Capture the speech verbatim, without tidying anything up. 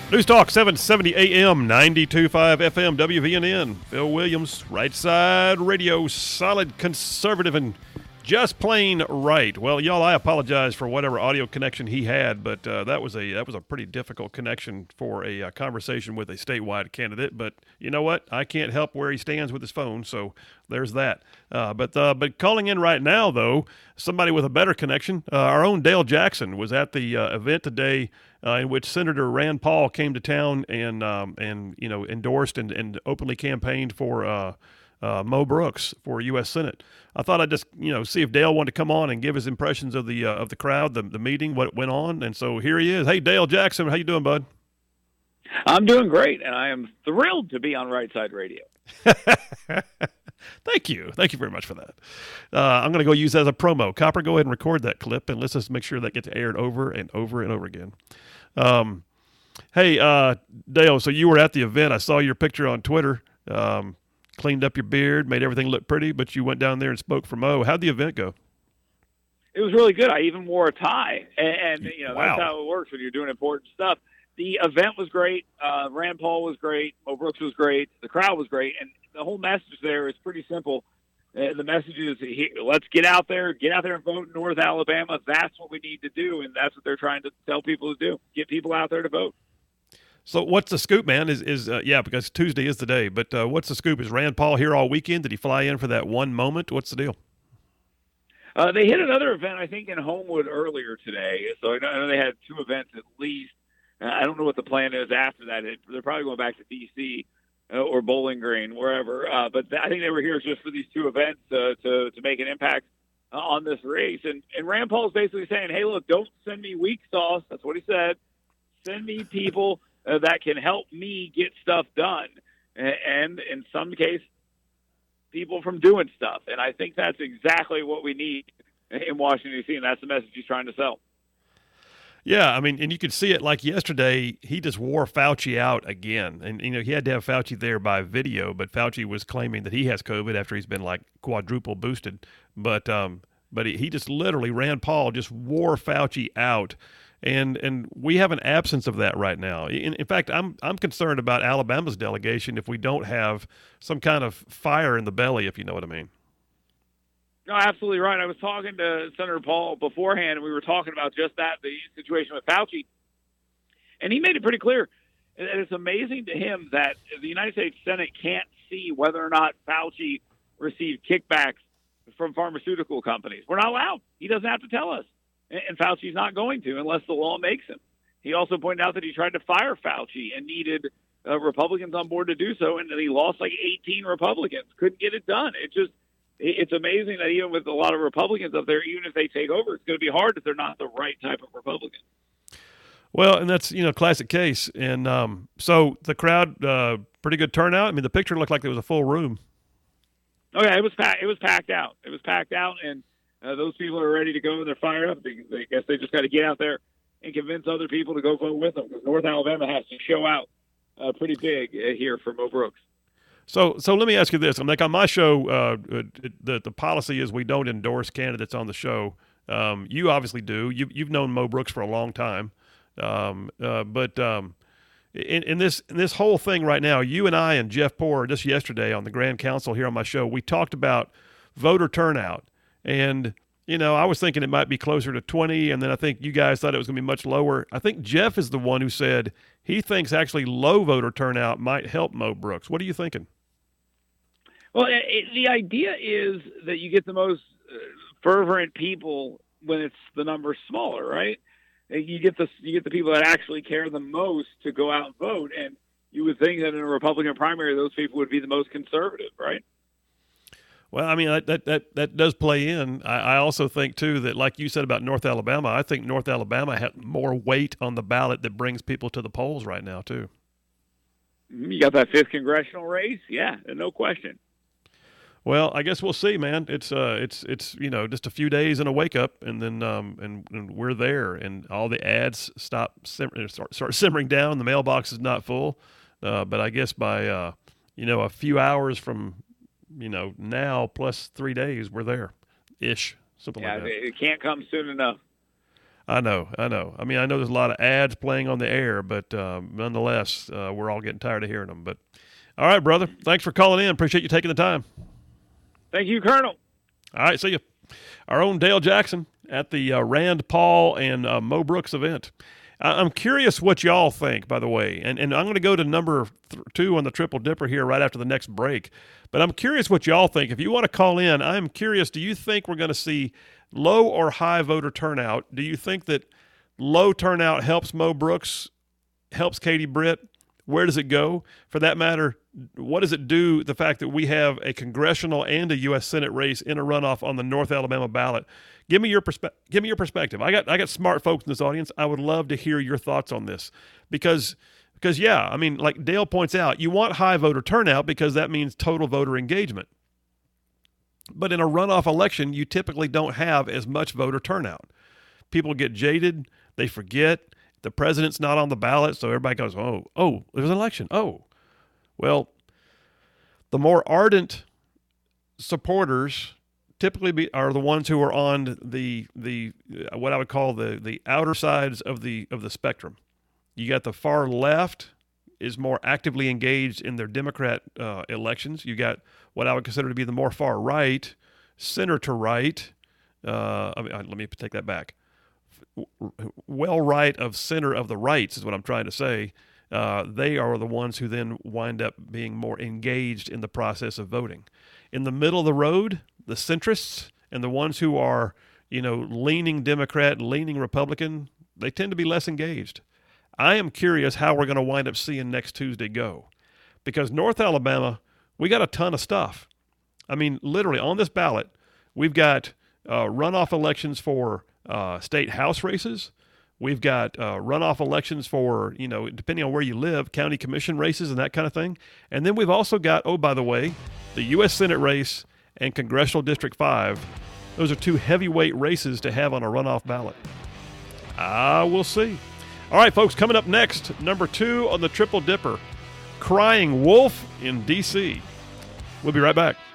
News Talk seven seventy A M, ninety-two point five F M, W V N N. Phil Williams, Right Side Radio, solid conservative and just plain right. Well, y'all, I apologize for whatever audio connection he had, but uh, that was a that was a pretty difficult connection for a uh, conversation with a statewide candidate. But you know what? I can't help where he stands with his phone, so there's that. Uh, but uh, but calling in right now, though, somebody with a better connection, uh, our own Dale Jackson was at the uh, event today uh, in which Senator Rand Paul came to town and um, and you know endorsed and, and openly campaigned for uh, uh, Mo Brooks for U S Senate. I thought I'd just, you know, see if Dale wanted to come on and give his impressions of the uh, of the crowd, the the meeting, what went on, and so here he is. Hey, Dale Jackson, how you doing, bud? I'm doing great, and I am thrilled to be on Right Side Radio. Thank you, thank you very much for that. Uh, I'm going to go use that as a promo. Copper, go ahead and record that clip, and let's just make sure that gets aired over and over and over again. Um, hey, uh, Dale, so you were at the event. I saw your picture on Twitter. Um, cleaned up your beard, made everything look pretty, but you went down there and spoke for Mo. How'd the event go? It was really good. I even wore a tie, and, and you know wow. that's how it works when you're doing important stuff. The event was great. Uh, Rand Paul was great. Mo Brooks was great. The crowd was great, and the whole message there is pretty simple. Uh, the message is, let's get out there, get out there and vote in North Alabama. That's what we need to do, and that's what they're trying to tell people to do, get people out there to vote. So what's the scoop, man? Is is uh, yeah, because Tuesday is the day. But uh, what's the scoop? Is Rand Paul here all weekend? Did he fly in for that one moment? What's the deal? Uh, they hit another event, I think, in Homewood earlier today. So I know, I know they had two events at least. Uh, I don't know what the plan is after that. It, they're probably going back to D C uh, or Bowling Green, wherever. Uh, but th- I think they were here just for these two events uh, to to make an impact uh, on this race. And and Rand Paul's basically saying, "Hey, look, don't send me weak sauce." That's what he said. Send me people Uh, that can help me get stuff done, and in some case, people from doing stuff. And I think that's exactly what we need in Washington, D C, and that's the message he's trying to sell. Yeah, I mean, and you could see it like yesterday, he just wore Fauci out again. And, you know, he had to have Fauci there by video, but Fauci was claiming that he has COVID after he's been, like, quadruple boosted. But um, but he, he just literally, Rand Paul just wore Fauci out. And and we have an absence of that right now. In, in fact, I'm I'm concerned about Alabama's delegation if we don't have some kind of fire in the belly, if you know what I mean. No, absolutely right. I was talking to Senator Paul beforehand, and we were talking about just that, the situation with Fauci. And he made it pretty clear. And it's amazing to him that the United States Senate can't see whether or not Fauci received kickbacks from pharmaceutical companies. We're not allowed. He doesn't have to tell us. And Fauci's not going to unless the law makes him. He also pointed out that he tried to fire Fauci and needed uh, Republicans on board to do so, and that he lost like eighteen Republicans. Couldn't get it done. It just, it's amazing that even with a lot of Republicans up there, even if they take over, it's going to be hard if they're not the right type of Republican. Well, and that's, you know, classic case. And um, so the crowd, uh, pretty good turnout. I mean, the picture looked like there was a full room. Oh, yeah, it was, packed. It was packed out. It was packed out, and Uh, those people are ready to go. They're fired up. They, they guess they just got to get out there and convince other people to go vote with them, because North Alabama has to show out uh, pretty big uh, here for Mo Brooks. So, so let me ask you this: I'm like on my show, uh, the the policy is we don't endorse candidates on the show. Um, you obviously do. You, you've known Mo Brooks for a long time, um, uh, but um, in, in this in this whole thing right now, you and I and Jeff Poor just yesterday on the Grand Council here on my show, we talked about voter turnout. And, you know, I was thinking it might be closer to twenty, and then I think you guys thought it was going to be much lower. I think Jeff is the one who said he thinks actually low voter turnout might help Mo Brooks. What are you thinking? Well, it, the idea is that you get the most uh, fervent people when it's the number smaller, right? You get the you get the people that actually care the most to go out and vote, and you would think that in a Republican primary, those people would be the most conservative, right? Well, I mean, that that that does play in. I, I also think, too, that like you said about North Alabama, I think North Alabama has more weight on the ballot that brings people to the polls right now, too. You got that fifth congressional race? Yeah, no question. Well, I guess we'll see, man. It's uh, it's it's you know just a few days and a wake up, and then um, and, and we're there, and all the ads stop simmer, start, start simmering down. The mailbox is not full, uh, but I guess by uh, you know a few hours from you know, now plus three days, we're there, ish, something yeah, like that. It can't come soon enough. I know, I know. I mean, I know there's a lot of ads playing on the air, but um, nonetheless, uh, we're all getting tired of hearing them. But all right, brother, thanks for calling in. Appreciate you taking the time. Thank you, Colonel. All right, see you. Our own Dale Jackson at the uh, Rand Paul and uh, Mo Brooks event. I- I'm curious what y'all think, by the way, and and I'm going to go to number th- two on the Triple Dipper here right after the next break. But I'm curious what y'all think. If you want to call in, I'm curious. Do you think we're going to see low or high voter turnout? Do you think that low turnout helps Mo Brooks, helps Katie Britt? Where does it go? For that matter, what does it do, the fact that we have a congressional and a U S Senate race in a runoff on the North Alabama ballot? Give me your perspe- give me your perspective. I got I got smart folks in this audience. I would love to hear your thoughts on this because because yeah, I mean, like Dale points out, you want high voter turnout because that means total voter engagement. But in a runoff election, you typically don't have as much voter turnout. People get jaded, they forget. The president's not on the ballot, so everybody goes, oh, oh, there's an election. Oh, well, the more ardent supporters typically be, are the ones who are on the the uh, what I would call the the outer sides of the of the spectrum. You got the far left is more actively engaged in their Democrat uh, elections. You got what I would consider to be the more far right, center to right. Uh, I mean, let me take that back. Well right of center of the rights is what I'm trying to say. Uh, they are the ones who then wind up being more engaged in the process of voting. In the middle of the road, the centrists and the ones who are, you know, leaning Democrat, leaning Republican, they tend to be less engaged. I am curious how we're going to wind up seeing next Tuesday go, because North Alabama, we got a ton of stuff. I mean, literally on this ballot, we've got uh, runoff elections for Uh, state house races. We've got uh, runoff elections for, you know, depending on where you live, county commission races and that kind of thing. And then we've also got, oh, by the way, the U S Senate race and Congressional District five. Those are two heavyweight races to have on a runoff ballot. Ah, we'll see. All right, folks, coming up next, number two on the Triple Dipper, Crying Wolf in D C. We'll be right back.